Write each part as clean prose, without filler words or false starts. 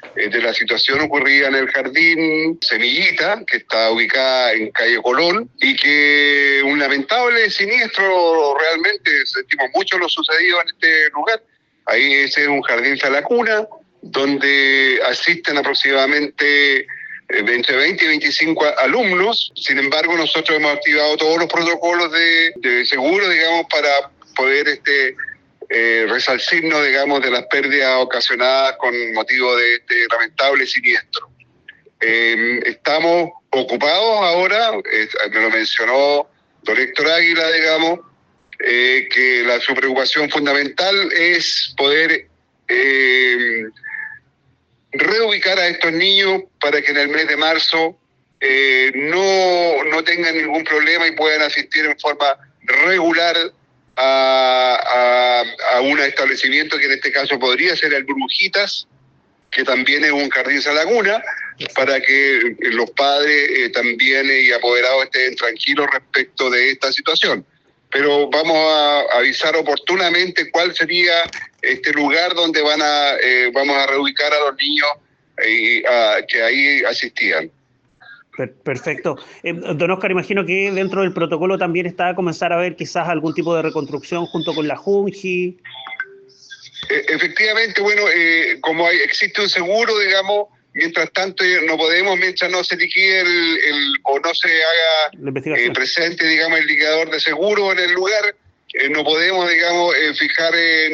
de la situación ocurrida en el jardín Semillita, que está ubicada en calle Colón, y que un lamentable siniestro, realmente sentimos mucho lo sucedido en este lugar. Ahí ese es un jardín Salacuna, donde asisten aproximadamente entre 20 y 25 alumnos. Sin embargo, nosotros hemos activado todos los protocolos de seguro, digamos, para poder resarcirnos, digamos, de las pérdidas ocasionadas con motivo de este lamentable siniestro. Estamos ocupados ahora, me lo mencionó don Héctor Águila, digamos, que su preocupación fundamental es poder reubicar a estos niños para que en el mes de marzo no tengan ningún problema y puedan asistir en forma regular a un establecimiento que en este caso podría ser el Burbujitas, que también es un jardín Salaguna, para que los padres también y apoderados estén tranquilos respecto de esta situación. Pero vamos a avisar oportunamente cuál sería este lugar donde vamos a reubicar a los niños que ahí asistían. Perfecto. Don Oscar, imagino que dentro del protocolo también está a comenzar a ver quizás algún tipo de reconstrucción junto con la Junji. Efectivamente, bueno, como existe un seguro, digamos, mientras tanto no podemos, mientras no se liquide o no se haga presente, digamos, el liquidador de seguro en el lugar, no podemos, digamos, fijar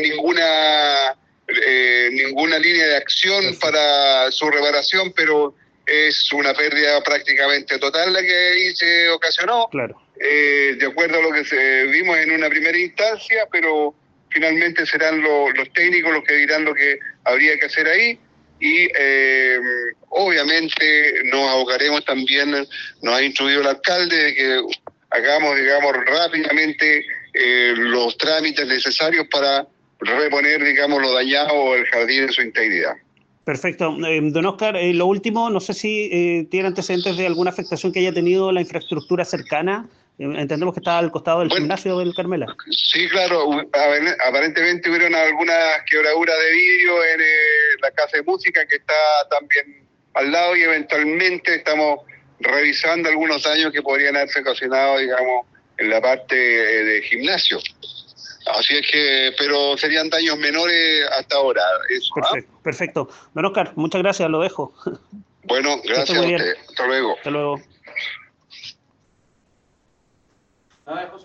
ninguna línea de acción para su reparación, pero es una pérdida prácticamente total la que ahí se ocasionó, claro. De acuerdo a lo que vimos en una primera instancia, pero finalmente serán los técnicos los que dirán lo que habría que hacer ahí y obviamente nos abocaremos también, nos ha instruido el alcalde de que hagamos, digamos, rápidamente los trámites necesarios para reponer, digamos, lo dañado o el jardín en su integridad. Perfecto. Don Oscar, lo último, no sé si tiene antecedentes de alguna afectación que haya tenido la infraestructura cercana. Entendemos que está al costado del gimnasio del Carmela. Sí, claro. Aparentemente hubieron algunas quebraduras de vidrio en la casa de música que está también al lado y eventualmente estamos revisando algunos daños que podrían haberse ocasionado, digamos, en la parte de gimnasio. Así es que, pero serían daños menores hasta ahora. Eso, perfecto. Don Oscar, muchas gracias, lo dejo. Bueno, gracias a usted. Hasta luego. Hasta luego.